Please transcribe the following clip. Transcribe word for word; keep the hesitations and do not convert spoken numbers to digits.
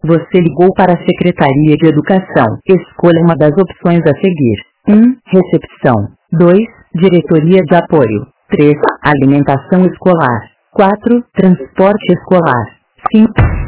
Você ligou para a Secretaria de Educação. Escolha uma das opções a seguir. um. Recepção. dois. Diretoria de Apoio. três. Alimentação escolar. quatro. Transporte escolar. cinco.